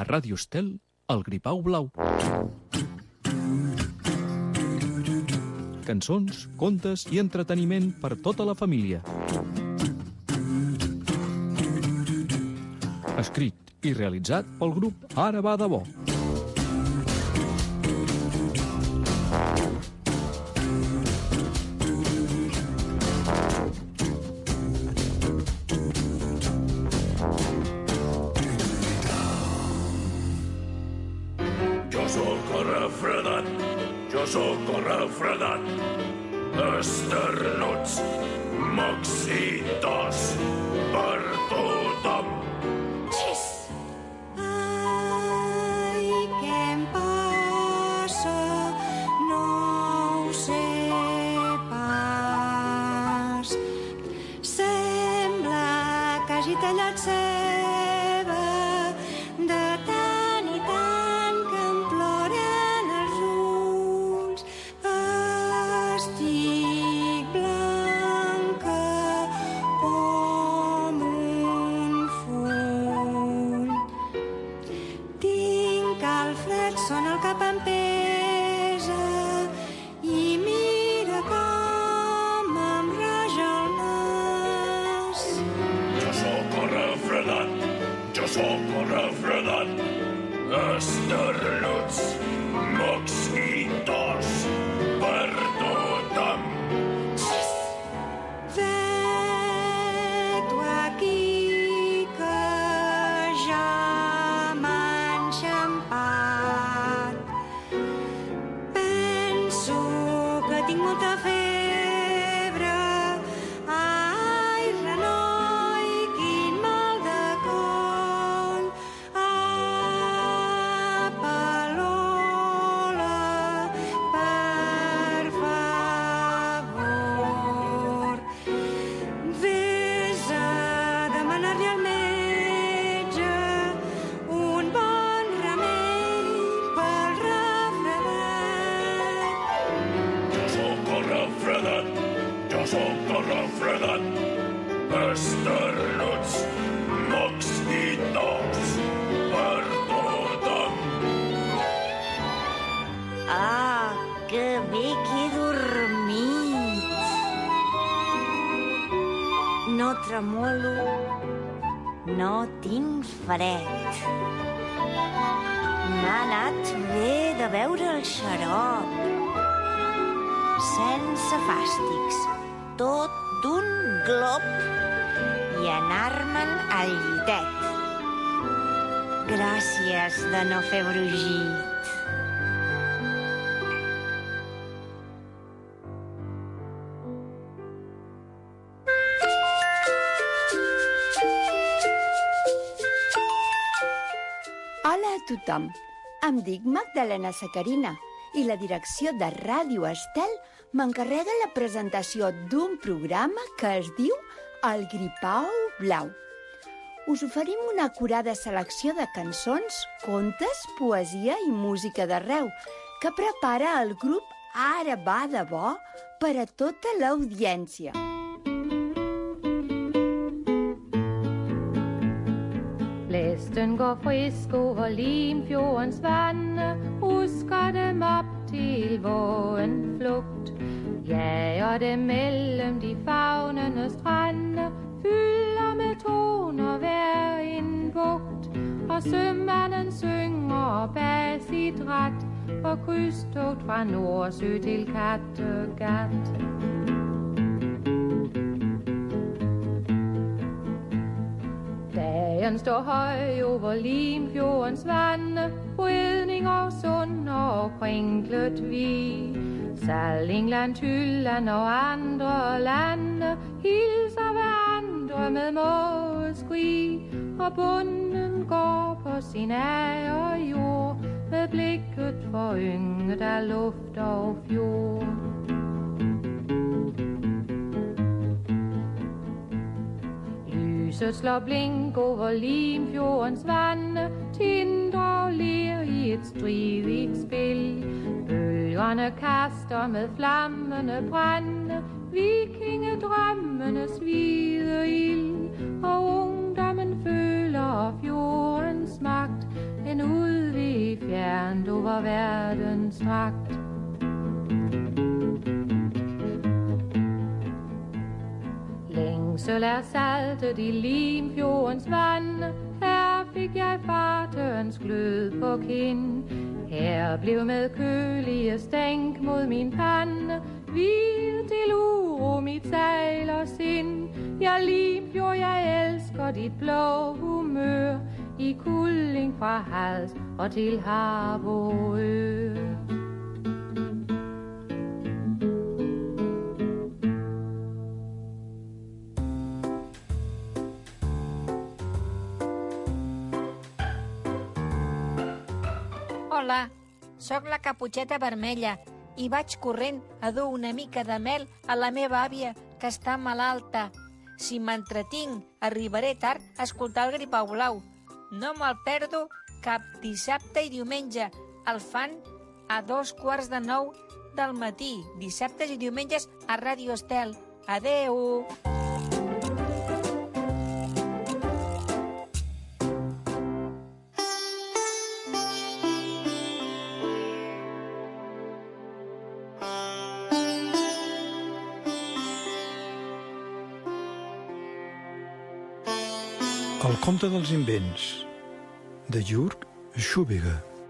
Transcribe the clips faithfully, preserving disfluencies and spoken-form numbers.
Ràdio Estel, El Gripau Blau. Cançons, contes i entreteniment per tota la família. Escrit i realitzat pel grup Ara va de bo. Soc el refredat, esternuts, mocs i tos per tothom. Xis! Ai, què em passa? No ho sé pas. Sembla que hagi tallat ceba de tant i tant que em ploren els ulls. Estic blanca com un full. Tinc el fred, sona el cap em pesa i mira com em raja el nas. Jo sóc el refredat, jo sóc el refredat, esternuts, mocs i tos per tothom. Vet-ho aquí que ja m'ha enxampat. Penso que tinc molta febre. Ai, renoi, quin mal de coll. Apa, Lola, per favor. Vés a demanar-li al metge un bon remei pel refredat. Jo sóc el refredat, jo sóc el refredat, esternuts, mocs i tos per tothom. Ah, que bé que he dormit. No tremolo, no tinc fred. M'ha anat bé de beure el xarop. Sense fàstics, tot d'un glop i anar-me'n al llitet. Gràcies de no fer brugit. Hola a tothom, em dic Magdalena Sacarina i la direcció de Ràdio Estel m'encarrega la presentació d'un programa que es diu El Gripau Blau. Us oferim una acurada selecció de cançons, contes, poesia i música d'arreu que prepara el grup Ara va de bo per a tota l'audiència. Blæsten går frisk over Limfjordens vande, rusker dem op til vor en flugt. Jager dem mellem de favnende strande, fylder med toner hver en bugt. Og sømanden synger bag sit rat, på krydstogt fra Nordsø til Kattegat. Dagen står høj over Limfjordens vande, Rødning og Sund og Kringlet Vi. Sallingland, Tylland og andre lande hilser hverandre med mågeskrig, og bunden går på sin ære jord med blikket forynget af luft og fjord. Lyset slår blink over Limfjordens vande, tindrer og ler i et stridigt spil. Bølgerne kaster med flammende brænde, vikingedrømmenes hvide ild, og ungdommen føler fjordens magt, en over verdens dragt. Længsel er saltet i Limfjordens vand. Her fik jeg fartøens glød på kind. Her blev med kølige stænk mod min pande hvil til uro mit sejl og sind. Ja, Limfjord, jeg elsker dit blå humør, i kulding fra Hals og til Harboøre. Hola, sóc la Caputxeta Vermella i vaig corrent a dur una mica de mel a la meva àvia, que està malalta. Si m'entretinc, arribaré tard a escoltar el Gripau Blau. No me'l perdo cap dissabte i diumenge. El fan a dos quarts de nou del matí, dissabtes i diumenges a Ràdio Estel. Adeu! El conte dels invents, de Jürg Schubigge.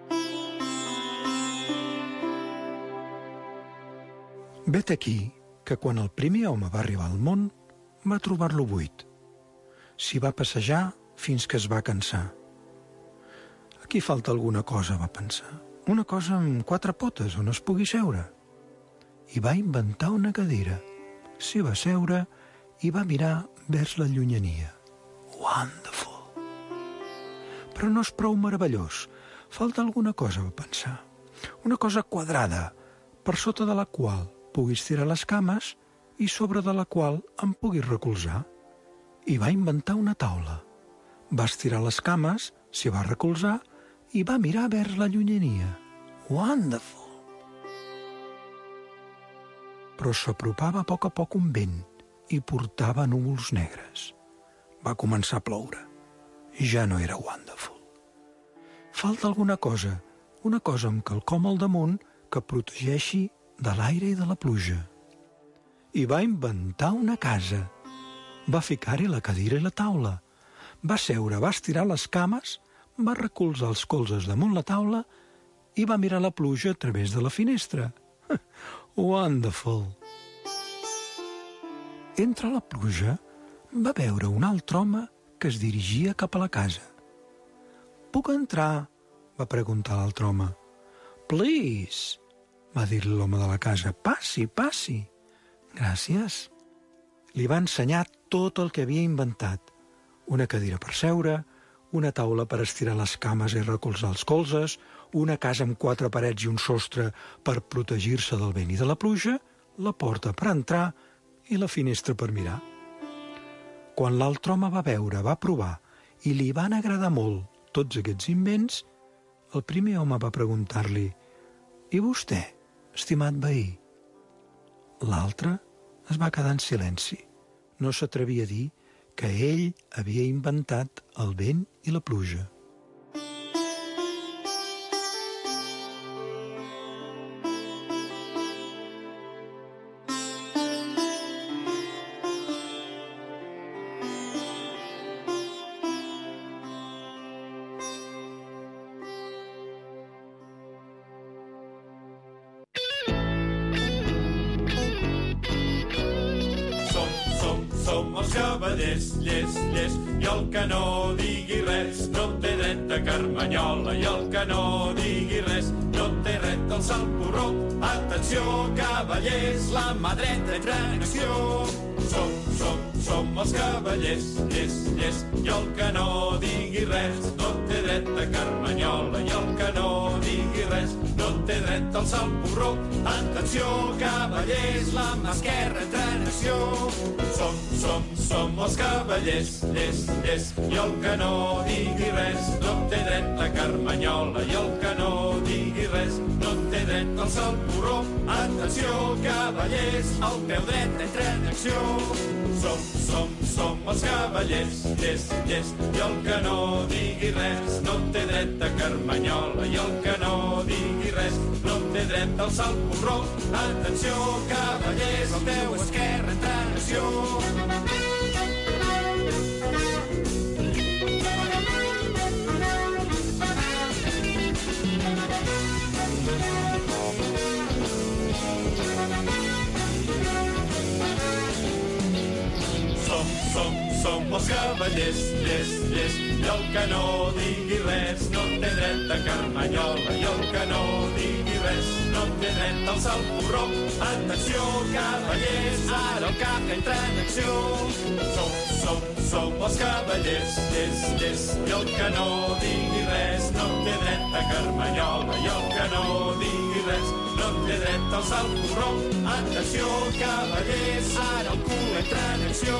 Vet aquí que quan el primer home va arribar al món, va trobar-lo buit. S'hi va passejar fins que es va cansar. Aquí falta alguna cosa, va pensar. Una cosa amb quatre potes on es pugui seure. I va inventar una cadira. S'hi va seure i va mirar vers la llunyania. Wonderful. Però no és prou meravellós. Falta alguna cosa, va pensar. Una cosa quadrada, per sota de la qual puguis tirar les cames i sobre de la qual em puguis recolzar. I va inventar una taula. Va estirar les cames, s'hi va recolzar i va mirar vers la llunyania. Wonderful. Però s'apropava a poc a poc un vent i portava núvols negres. Va començar a ploure. Ja no era wonderful. Falta alguna cosa, una cosa amb quelcom al damunt que protegeixi de l'aire i de la pluja. I va inventar una casa. Va ficar-hi la cadira i la taula. Va seure, va estirar les cames, va recolzar els colzes damunt la taula i va mirar la pluja a través de la finestra. Wonderful. Entre la pluja va veure un altre home que es dirigia cap a la casa. «Puc entrar?», va preguntar l'altre home. «Please», va dir l'home de la casa. «Passi, passi». «Gràcies». Li va ensenyar tot el que havia inventat. Una cadira per seure, una taula per estirar les cames i recolzar els colzes, una casa amb quatre parets i un sostre per protegir-se del vent i de la pluja, la porta per entrar i la finestra per mirar. Quan l'altre home va veure, va provar, i li van agradar molt tots aquests invents, el primer home va preguntar-li: «I vostè, estimat veí?» L'altre es va quedar en silenci. No s'atrevia a dir que ell havia inventat el vent i la pluja. Som els cavallers, lles, lles, i el que no digui res no té dret a carmanyola, i el que no digui res no té dret al salt porró. Atenció, cavallers, la mà dreta entra en acció. Som, som, som els cavallers, lles, lles, i el que no digui res no té dret a carmanyola, i el que no digui res no té dret al salt porró. Atenció, cavallers, la mà esquerra entra en acció. Som, som, som els cavallers, lles, lles, i el que no digui res no té dret a carmanyola, i el que no digui res no té dret al salt porró. Atenció, cavallers, el peu dret entra en acció. Som, som, som els cavallers, llest, llest, i el que no digui res no té dret a carmanyola, i el que no digui res no té dret al salt porró. Atenció, cavallers, el teu esquerre entra en acció. Som els cavallers, llest, llest, i el que no digui res no té dret a carmanyola, i el que no digui res no té dret al salt porró. Atenció, cavallers, ara el cap entra en acció. Som, som, som els cavallers, llest, llest, i el que no digui res no té dret a carmanyola, i el que no digui res no té dret al salt porró. Atenció, cavallers, ara el cul entra en acció.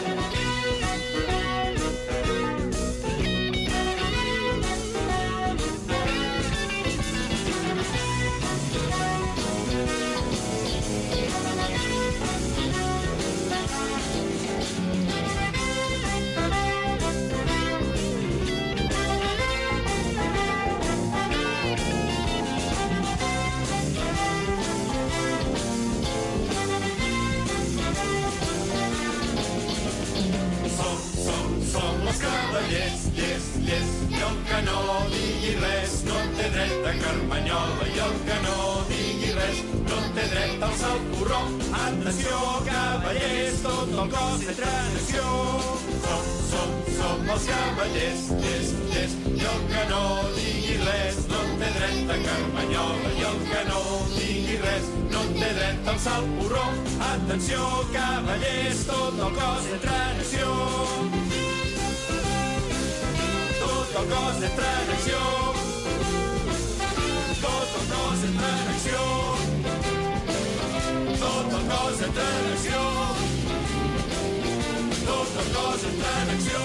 Llest, llest, llest, i el que no digui res no té dret a carmanyola, i el que no digui res no té dret al salt porró. Atenció, cavallers, tot el cos entra en acció. Som, som, som els cavallers, llest, llest, i el que no digui res no té dret a carmanyola, i el que no digui res no té dret al salt porró. Atenció, cavallers, tot el cos entra en acció. Tot el cos entra en acció. Tot el cos entra en acció. Tot el cos entra en acció. Tot el cos entra en acció.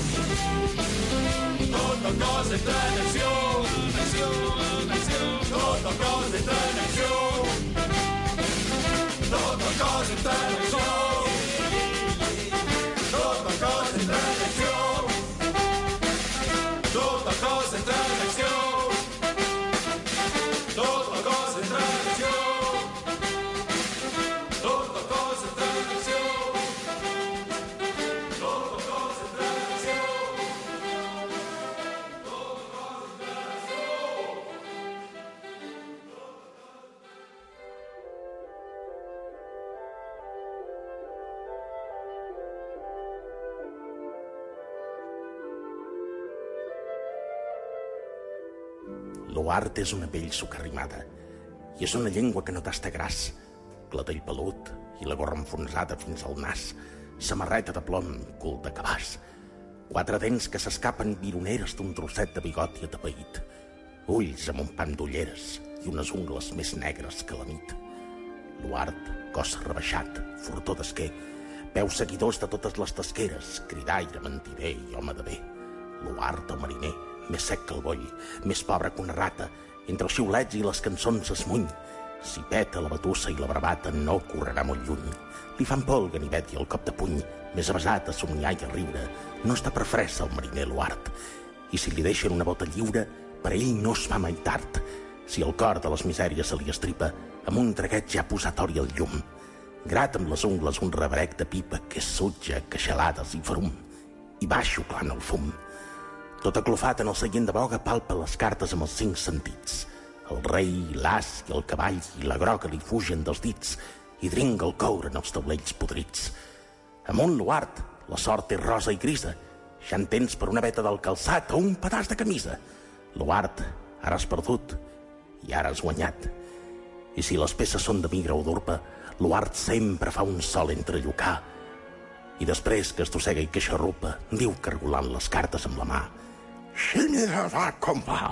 Tot el cos entra en acció. Acció, acció. Tot el cos entra en acció. Tot el cos entra en acció. Tot el cos entra en acció. Tot el cos entra en acció. Tot el cos entra en acció. Tot el cos entra en acció. Tot el cos entra en acció. Tot el cos entra en acció. L'Uart és una pell socarrimada i és una llengua que no tasta gras, clatell pelut i la gorra enfonsada fins al nas, samarreta de plom, cul de cabàs, quatre dents que s'escapen vironeres d'un trosset de bigoti atapeït, ulls amb un pam d'ulleres i unes ungles més negres que la nit. L'Uart, cos rebaixat, furtó d'esquer, peus seguidors de totes les tasqueres, cridaire, mentider i home de bé. L'Uart, el mariner, més sec que el boll, més pobre que una rata, entre els xiulets i les cançons s'esmuny. Si peta la batussa i la bravata no correrà molt lluny. Li fan por el ganivet i el cop de puny, més avesat a somniar i a riure. No està per fressa el mariner L'Uart. I si li deixen una bota lliure, per ell no es fa mai tard. Si el cor de les misèries se li estripa, amb un traguet ja posat oli al llum. Grat amb les ungles un rebrec de pipa que és sutja, queixalades i ferum. I va xuclant el fum. Tot aclofat en el seient de boga palpa les cartes amb els cinc sentits. El rei, l'as i el cavall i la groga li fugen dels dits i dringa el coure en els taulells podrits. Amunt L'Uart, la sort és rosa i grisa. Ja en tens per una veta del calçat o un pedaç de camisa. L'Uart, ara has perdut i ara has guanyat. I si les peces són de migra o d'urpa, L'Uart sempre fa un sol entrellocar. I després que estossega i que xarrupa, diu cargolant les cartes amb la mà: «Xinera va com va!»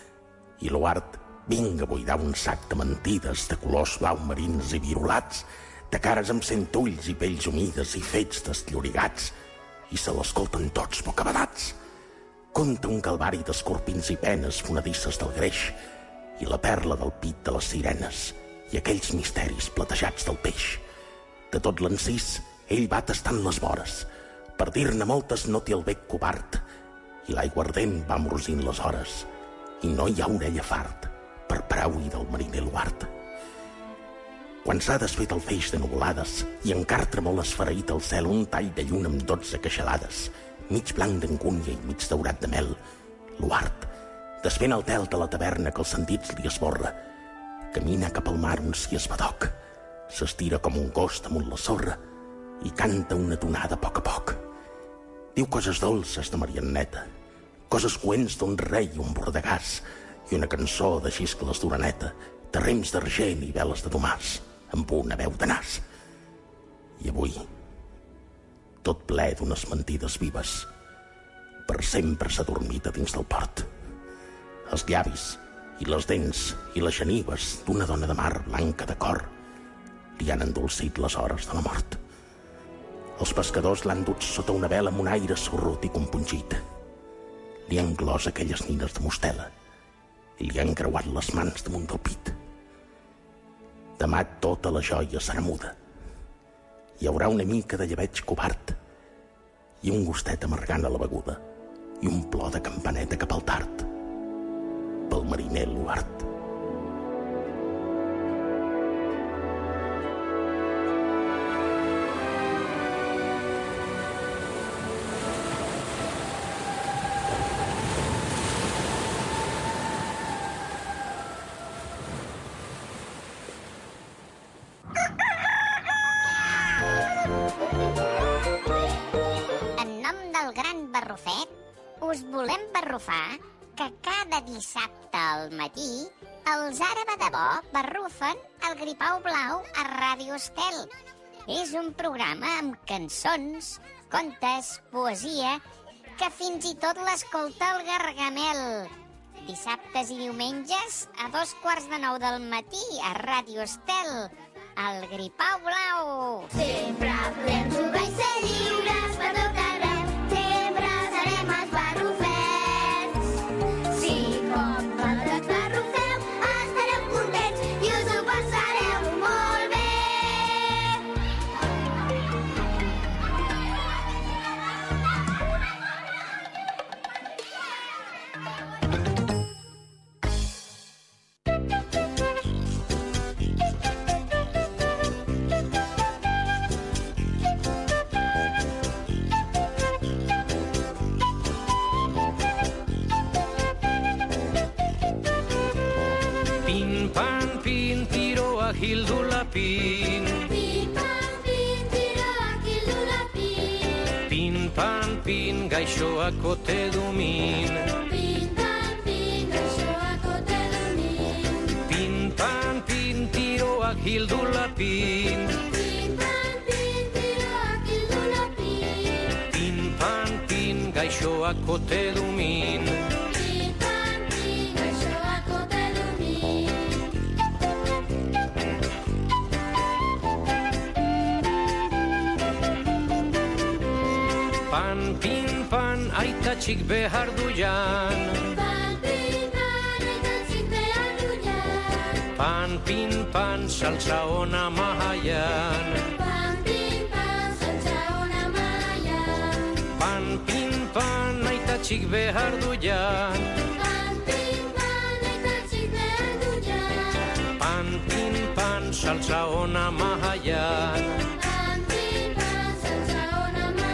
I L'Uart vinga a buidar un sac de mentides de colors blau marins i virolats, de cares amb cent ulls i pells humides i fets desllorigats, i se l'escolten tots bocabadats. Conta un calvari d'escorpins i penes fonedisses del greix, i la perla del pit de les sirenes, i aquells misteris platejats del peix. De tot l'encís, ell va tastant les vores, Per dir-ne moltes no té el bec covard, i l'aigua ardent va morosint les hores, i no hi ha orella fart per paraui del mariner Luart. Quan s'ha desfet el feix de nuvolades i encara tremol esfereït al cel un tall de lluna amb dotze queixalades, mig blanc d'encúnia i mig daurat de mel, Luart, desfent el tel de la taverna que els sentits li esborra, camina cap al mar on s'hi esbadoc, s'estira com un gos damunt la sorra i canta una tonada a poc a poc. Diu coses dolces de Marianneta, coses coents d'un rei i un bordegàs, i una cançó de xiscles d'oreneta, de rems d'argent i veles de domàs, amb una veu de nas. I avui, tot ple d'unes mentides vives, per sempre s'ha dormit a dins del port. Els llavis i les dents i les genives d'una dona de mar blanca de cor li han endolcit les hores de la mort. Els pescadors l'han dut sota una vela amb un aire sorrut i compungit. Li han glòs aquelles nines de mostela i li han creuat les mans damunt del pit. Demà tota la joia serà muda. Hi haurà una mica de llebeig covard i un gustet amargant a la beguda i un plor de campaneta cap al tard pel mariner Luart. Us volem barrufar que cada dissabte al matí els Ara va de bo barrufen el Gripau Blau a Ràdio Estel. És un programa amb cançons, contes, poesia, que fins i tot l'escolta el Gargamel. Dissabtes i diumenges a dos quarts de nou del matí a Ràdio Estel, el Gripau Blau. Sempre podem jugar i ser lliures per tot arreu. Sempre serem els barrufets. Si com vosaltres barrufeu, estareu contents i us ho passareu molt bé. Pin, Pin, pan, pin, tiro akildu lapin. pin, pan, pin, gaixoak ote dumin. Pin, pan, pin, gaixoak ote dumin. Pin, pan, pin, tiroak hildu lapin. Pin, pan, pin, tiro akildu lapin. Pin, pan, pin, gaixoak ote dumin. Pin, pan, pin, gaixoak ote dumin. Pan, pin, pan, aita txik behar du jan. Pan, pin, pan, aita txik behar du jan. Pan, pin, pan, salsa ona mahaian. Pan, pin, pan, salsa ona mahaian. Pan, pin, pan, aita txik behar du jan. Pan, pin, pan, aita txik behar du jan. Pan, pin, pan, salsa ona mahaian. Pan, pin, pan, salsa ona mahaian.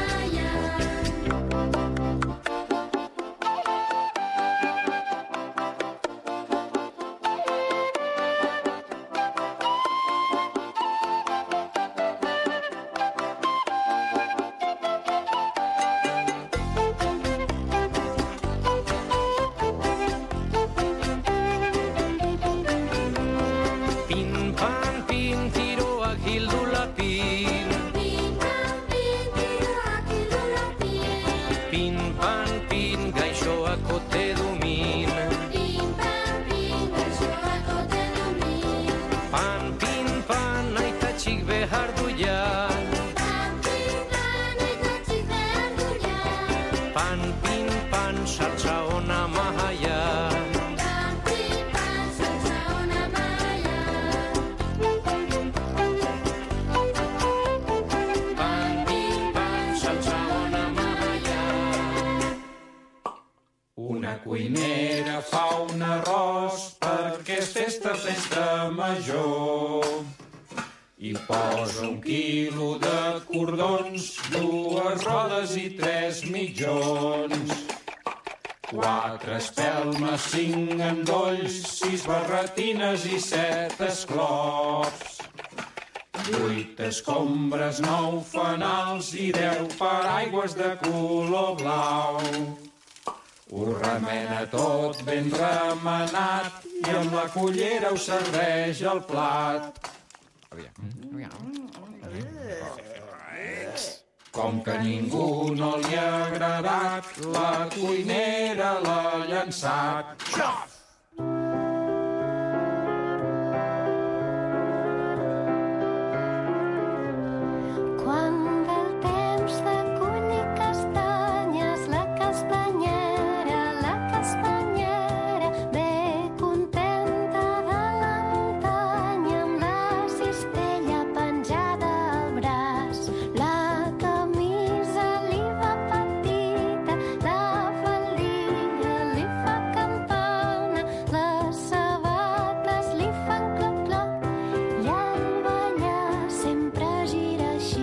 Pin, pan, pin, tiroak hildu lapin. Pin, pan, pin, tiro akildu lapin. Pin, pan, pin, gaixoak ote dumin. Pin, pan, pin, gaixoak ote dumin. Pan, pin, pan, aita txik behar du jan. Pan, pin, pan, aita txik behar du jan. Pan, pin, pan, salsa ona mahaian. Pan, pin, pan, salsa ona mahaian. Pan, pin, pan, salsa ona Una cuinera fa un arròs perquè és festa, festa major. I posa un quilo de cordons, dues rodes i tres mitjons. Quatre espelmes, cinc endolls, sis barretines i set esclops. Vuit escombres, nou fanals i deu paraigües de color blau. Ho remena tot ben remenat i amb la cullera ho serveix al plat. Com que ningú no li ha agradat, la cuinera l'ha llançat. Xof! Quan ve el temps de collir castanyes, la castanyera, la castanyera, ve contenta de la muntanya amb la cistella penjada al braç. La camisa li va petita, la faldilla li fa campana, les sabates li fan cloc-cloc i al ballar sempre gira així.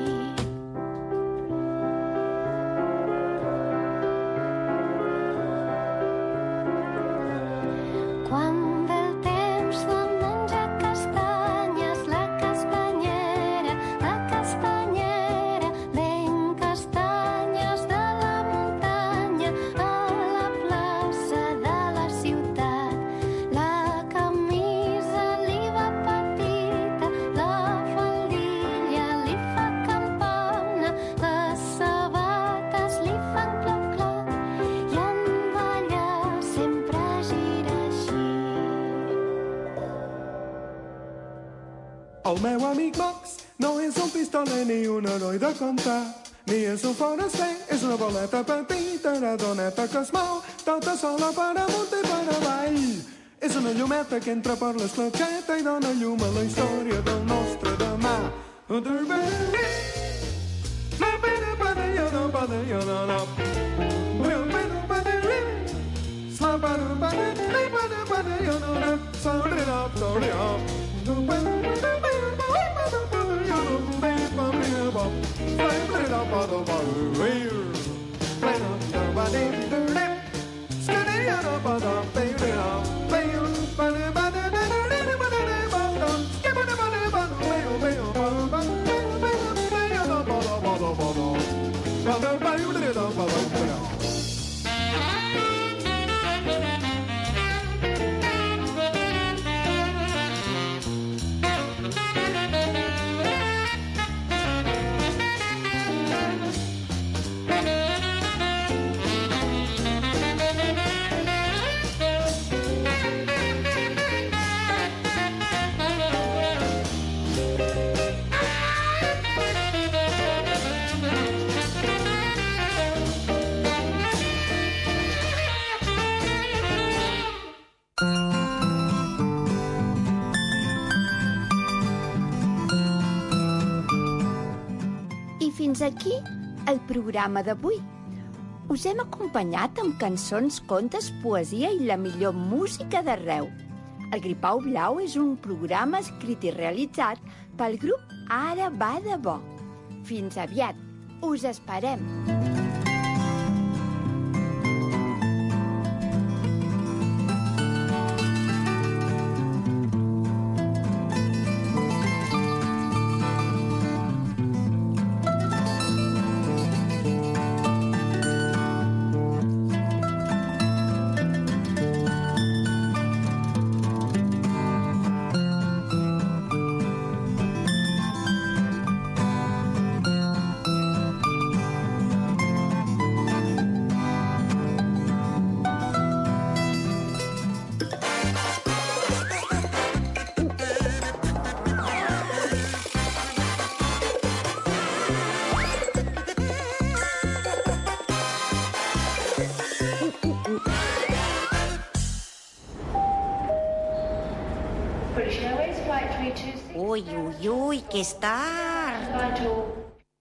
Quan ve el temps de menjar castanyes, la castanyera, la castanyera, ven castanyes de la muntanya a la plaça de la ciutat. La camisa li va petita, la faldilla li fa campana, les sabates li fan cloc-cloc i en ballar sempre gira així. El meu amic Max no és un pistoler ni un heroi de contar, ni és un foraster, és una boleta petita, una doneta que es mou tota sola per amunt i per avall. És una llumeta que entra per l'escletxeta i dona llum a la història del nostre demà. I fins aquí el programa d'avui. Us hem acompanyat amb cançons, contes, poesia i la millor música d'arreu. El Gripau Blau és un programa escrit i realitzat pel grup Ara va de bo. Fins aviat. Us esperem. Uy, uy, uy, que és tard.